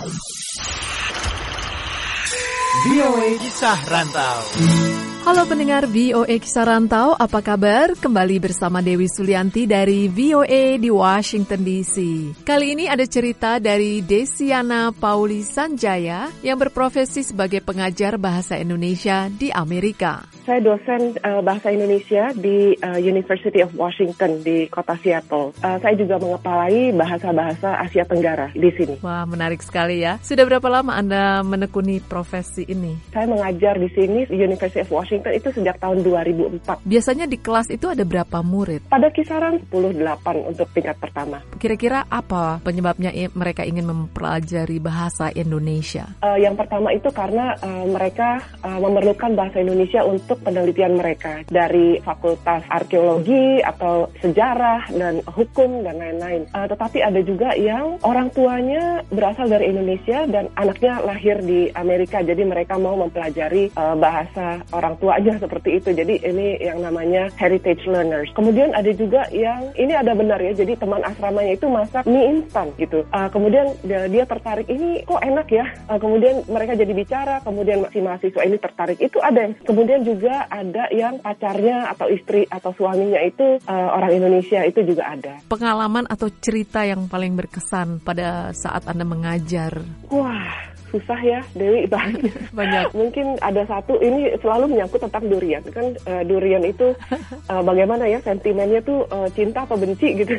VOA Kisah Rantau. Halo pendengar VOA Kisah Rantau, apa kabar? Kembali bersama Dewi Sulianti dari VOA di Washington DC. Kali ini ada cerita dari Desiana Pauli Sanjaya yang berprofesi sebagai pengajar bahasa Indonesia di Amerika. Saya dosen bahasa Indonesia di University of Washington di kota Seattle. Saya juga mengepalai bahasa-bahasa Asia Tenggara di sini. Wah, menarik sekali ya. Sudah berapa lama Anda menekuni profesi ini? Saya mengajar di sini di University of Washington itu sejak tahun 2004. Biasanya di kelas itu ada berapa murid? Pada kisaran 10-8 untuk tingkat pertama. Kira-kira apa penyebabnya mereka ingin mempelajari bahasa Indonesia? Yang pertama itu karena mereka memerlukan bahasa Indonesia untuk penelitian mereka dari fakultas arkeologi atau sejarah dan hukum dan lain-lain. Tetapi ada juga yang orang tuanya berasal dari Indonesia dan anaknya lahir di Amerika, jadi mereka mau mempelajari bahasa orang tuanya seperti itu. Jadi ini yang namanya heritage learners. Kemudian ada juga yang ini ada benar ya, jadi teman asramanya itu masak mie instan gitu. Kemudian dia tertarik, ini kok enak ya. Kemudian mereka jadi bicara, kemudian si mahasiswa ini tertarik. Itu ada. Kemudian juga ada yang pacarnya atau istri atau suaminya itu orang Indonesia, itu juga ada. Pengalaman atau cerita yang paling berkesan pada saat Anda mengajar? Wah, susah ya, Dewi, banyak. Mungkin ada satu, ini selalu menyangkut tentang durian. Kan durian itu bagaimana ya, sentimennya tuh cinta atau benci gitu.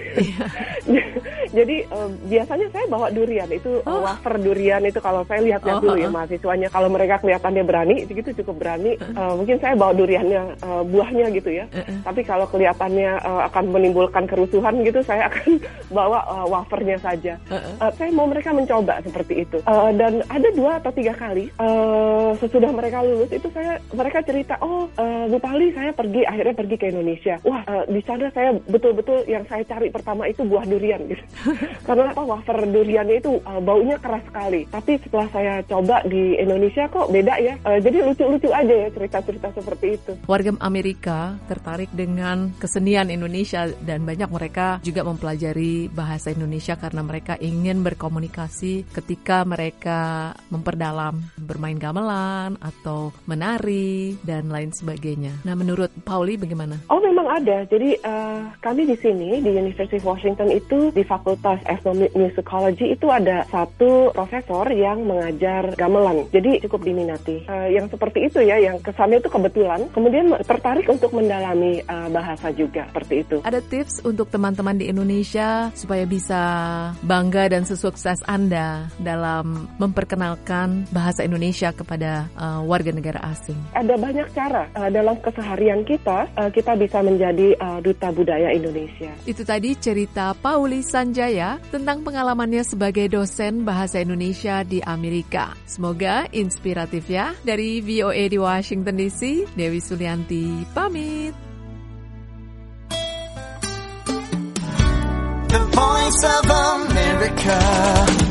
Jadi biasanya saya bawa durian, itu wafer durian itu kalau saya lihatnya dulu ya mahasiswanya. Kalau mereka kelihatannya berani, itu cukup berani. Mungkin saya bawa duriannya, buahnya gitu ya. Tapi kalau kelihatannya akan menimbulkan kerusuhan gitu, saya akan bawa wafernya saja. Saya mau mereka mencoba seperti itu. Dan ada 2 atau 3 kali sesudah mereka lulus itu mereka cerita, Bu Pali, saya akhirnya pergi ke Indonesia. Wah, di sana saya betul-betul yang saya cari pertama itu buah durian gitu. Karena wafer duriannya itu baunya keras sekali. Tapi setelah saya coba di Indonesia kok beda ya. Jadi lucu-lucu aja ya cerita-cerita seperti itu. Warga Amerika tertarik dengan kesenian Indonesia dan banyak mereka juga mempelajari bahasa Indonesia karena mereka ingin berkomunikasi ketika mereka memperdalam bermain gamelan atau menari dan lain sebagainya. Nah, menurut Pauli bagaimana? Memang ada. Jadi kami di sini di University of Washington itu di Fakultas Ethnomusicology itu ada satu profesor yang mengajar gamelan. Jadi cukup diminati. Yang seperti itu ya, yang kesannya itu kebetulan. Kemudian tertarik untuk mendalami bahasa juga seperti itu. Ada tips untuk teman-teman di Indonesia supaya bisa bangga dan sesukses Anda dalam memperkenalkan bahasa Indonesia kepada warga negara asing? Ada banyak cara. Dalam keseharian kita bisa menjadi duta budaya Indonesia. Itu tadi cerita Pauli Sanjaya tentang pengalamannya sebagai dosen bahasa Indonesia di Amerika. Semoga inspiratif ya. Dari VOA di Washington DC, Dewi Sulianti pamit. The Voice of America.